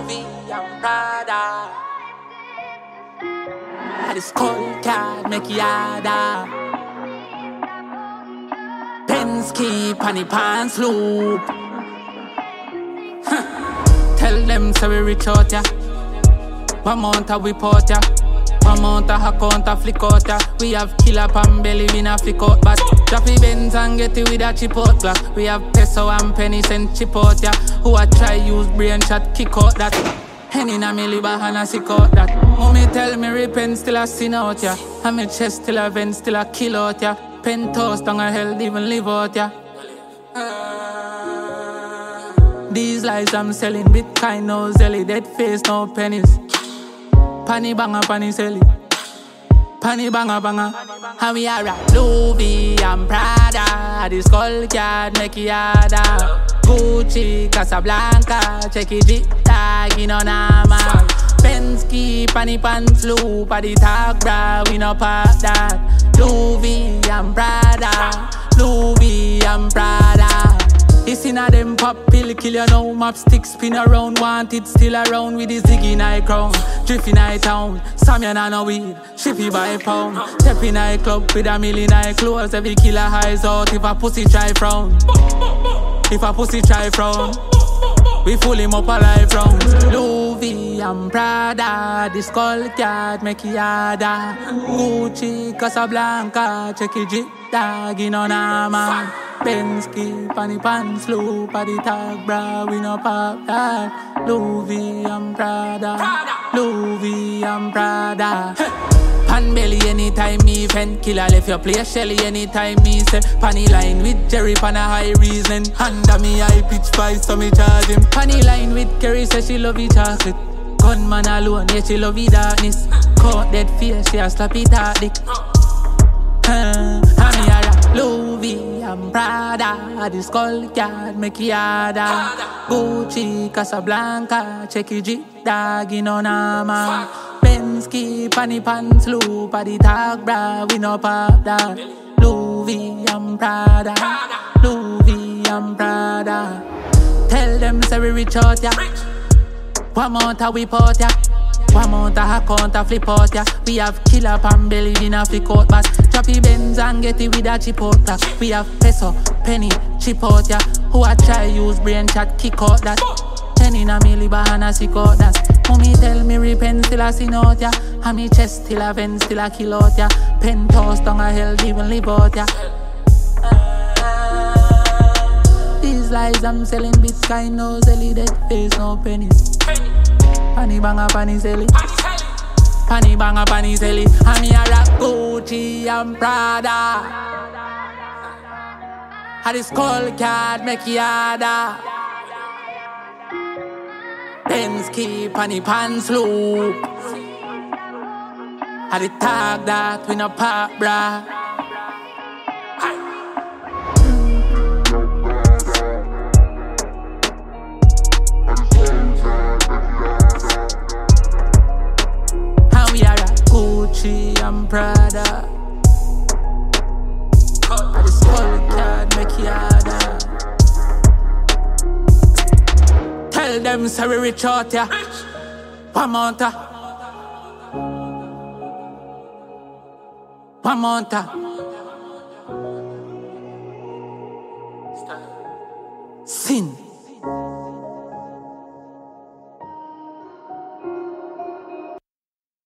Louis and Prada. The skull card make you harder. Penske panny pants loop. Tell them so we reach out ya. One month we port ya. One month a account a flick out ya. We have killer pan belly we na flick out but Droppy Benz and get it with a chip out black. We have peso and pennies and chip out ya. Who a try use brain shot kick out that. Henny na me liver and a sick out that. Mommy tell me repent still a sin out ya. And me chest still a vent still a kill out ya. Penthouse down a hell even live out ya. These lies I'm selling Bitcoin no zelly. Dead face no pennies. Panny banga panny selly. Panny banga banga. And we are at Louis and Prada. The skull card make it harder. Gucci, Casablanca, check it G-tag in on armor. Penske, panny pants loop, at the tag bra, we no pop that. Louis and Prada, Louis and Prada. This inna them pop pill, kill you now. Map stick spin around, wanted still around with the ziggy night crown. Drift in night town, Samyan and no weed, shippy by pound. Step in night club with a million eye clothes. Every killer highs out if a pussy try frown. If a pussy try frown, we fool him up alive round. Louis and Prada, the skull card make it harder. Gucci, Casablanca, check it G-tag in on armor. Penske, panny pants loop, at the tag bra, we no pop that. Louis and Prada, Louis and Prada. Pan belly anytime me event killer left your play Shelly anytime me say panny line with Jerry pan a high reason. Under me high pitch spice so me charge him. Panny line with Kerry say she love it chocolate. Gunman alone yeah she love it darkness. Caught dead face she a slap it hard dick. And me a rock Louis and Prada. The skull card make it harder. Gucci, Casablanca, check it G-tag in on armor. Penske, panny pants loop, at the tag bra, we no pop that. Louis and Prada, Louis and Prada. Tell them say we reach out ya. One month we port ya. One month a account a flip out ya. We have killer pan belly in a flick out bass. Droppy Benz and get it with a chip out black. We have peso, penny, chip out ya. Who a try use brain chat kick out that. Penny na me liver and a sick out that. Mommy tell me repent still a sin out ya. And me chest still a vent still a kill out ya. Penthouse down a hell even live out ya. These lies I'm selling Bitcoin no zelly. Dead face no pennies. Panny banga panny selly. Panny banga panny selly. And me a rock Gucci and Prada. And the skull card make it harder. Penske panny pants loop. And the tag that we no pop bra. Gucci and Prada. And the skull card make it harder. Tell them so we reach out ya. One month. One month. Sin.